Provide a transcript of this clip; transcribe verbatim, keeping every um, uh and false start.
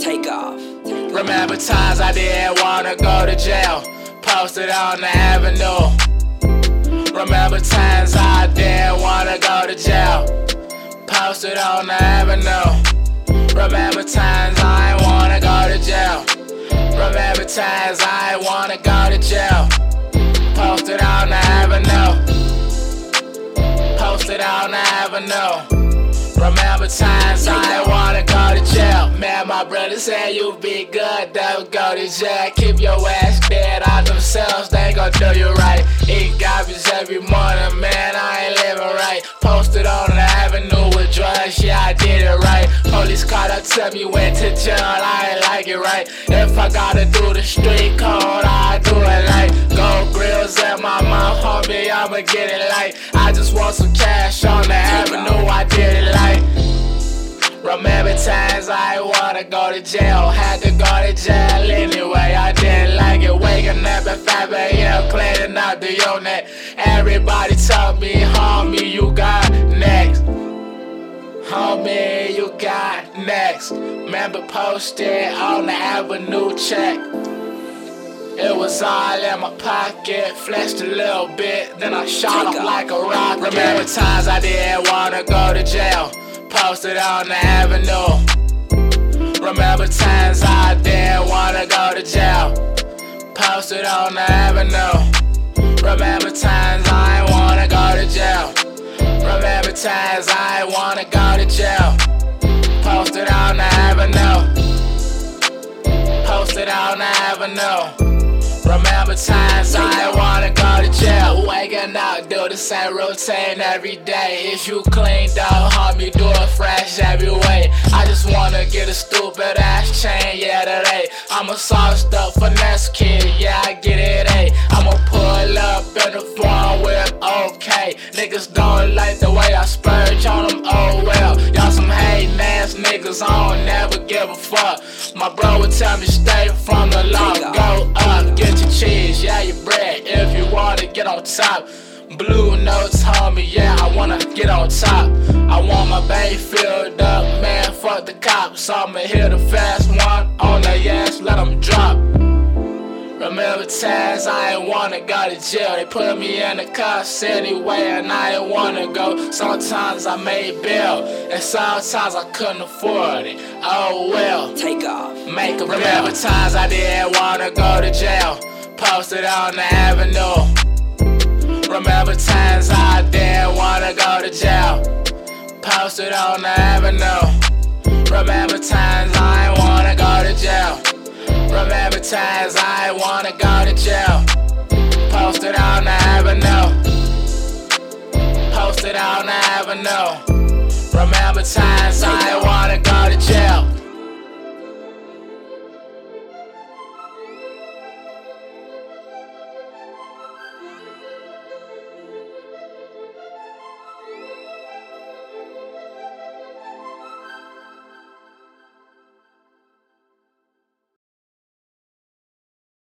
Take off. Remember times I didn't wanna go to jail, posted on the avenue. Remember times I didn't wanna go to jail, posted on the avenue. Remember times I ain't wanna go to jail. Remember times I ain't wanna go to jail, posted on the avenue. Posted on the avenue. Remember times I ain't wanna go to jail. Man, my brother said you be good, don't go to jail. Keep your ass dead on themselves, they ain't gon' do you right. Eat garbage every morning, man, I ain't living right. Posted on the avenue with drugs, yeah, I did it right. Police caught up to me, went to jail, I ain't like it right. If I gotta do the street code, I do it like gold grills in my mouth, homie, I'ma get it like. I just want some cash on the avenue, I did it like. Remember times I ain't wanna go to jail, had to go to jail anyway, I didn't like it. Waking up at five A M, cleaning out the unit. Everybody told me, homie, you got next. Homie, you got next. Remember posted on the avenue check. It was all in my pocket, flexed a little bit, then I shot him like a rocket. Remember times I didn't wanna go to jail, posted on the avenue. Remember times I didn't wanna go to jail, posted on the avenue. Remember times I ain't wanna go to jail. Remember times I ain't wanna go to jail, posted on the avenue. Posted on the avenue. Remember times I ain't wanna go to jail. Waking up, do the same routine every day. If you clean up, homie, do it fresh every way. I just wanna get a stupid ass chain, yeah, today. I'm a sauced up finesse kid, yeah, I get it, ayy. I'ma pull up in the foreign whip, okay. Niggas don't like the way I splurge on them, oh well. Y'all some hatin' ass niggas, I don't never give a fuck. My bro would tell me stay from the law, go up, get your cheese, yeah, your bread, if you wanna get on top. Blue notes, homie, yeah, I wanna get on top. I want my bay filled up, man, fuck the cops. I'ma hit a fast one on the ass, let them drop. Remember times I ain't wanna go to jail. They put me in the cuffs anyway and I ain't wanna go. Sometimes I made bail and sometimes I couldn't afford it. Oh well, take off. Make a Remember times I didn't wanna go to jail, posted on the avenue. Remember times I didn't wanna go to jail, posted on the avenue. Remember times I ain't wanna go to jail. Remember times I ain't wanna go to jail, posted on the avenue. Posted on the avenue. Remember times I ain't wanna go to jail.